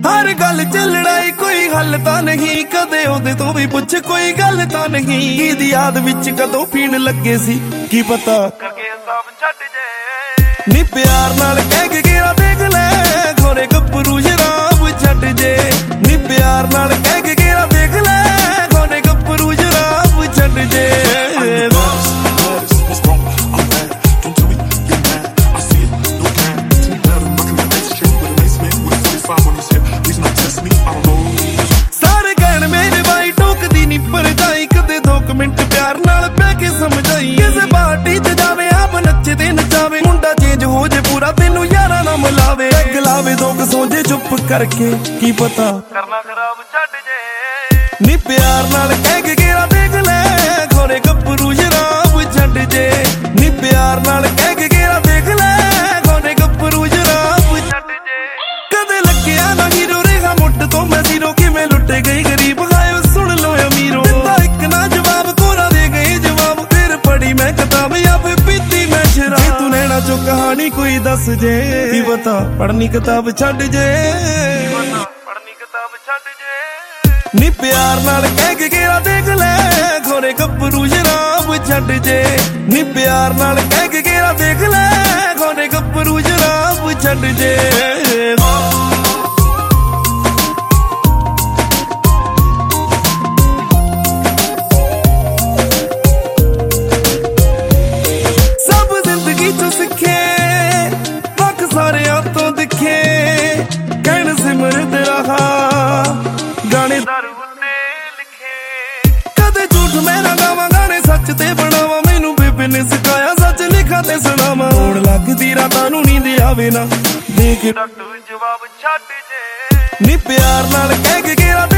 हर गल च लड़ाई कोई हल तां नहीं, कदे ओदे तो भी पुछ कोई गल तां नहीं। ईद याद विच कदों पीण लगे सी की पता करके सब छड्ड जे। नी प्यार नाल कह के गेरा देख ले खोरे गब्बरू शराब छड्ड जे। नी प्यार नाल कह के गेरा देख ले खोरे गब्बरू शराब छड्ड जे। मिनट प्यार नाल बह के समझाई किसे पार्टी च जावे आप नचे ते नचावे। मुंडा चेंज हो जे पूरा तेनू यारा ना मिलावे। गलावे दो सो जे चुप करके की पता करना खराब छड्ड जे। नी प्यार नाल कह के गेरा देख ले खोरे गब्बरू शराब छड्ड जे। नी प्यार नाल कह के गेरा देख ले खोरे गब्बरू शराब छड्ड जे। कदे लग्गिया ना हीरो रेखा मुट्ठ तो मैं जीरो किवें लुटे गई गरीब खाए सुन लो अमीरो। एक ना जवाब कोरा दे गई जवाब फिर पढ़ी मैं किताब या फिर पीती मैं शराब। तू नैना चो कहानी कोई दस जे की बता पढ़नी किताब छड्ड जे। पढ़नी किताब छड्ड जे। नी प्यार नाल कह के गेरा देख ले खोरे गब्बरू शराब छड्ड जे। नी प्यार नाल कह के गेरा देख ले खोरे गब्बरू शराब छड्ड जे। सारे तो दिखे कहन सिमरत रहा गाने दारू उत्ते लिखे। कदे झूठ मैं ना गावां गाने सच ते बनावा। मैनू बेबे ने सिखाया सच लिखा ते सुनावा। होण लगदी रातां नूं नींद आवे ना दे के डॉक्टर जवाब छड्ड जे। नी प्यार नाल कह के गेरा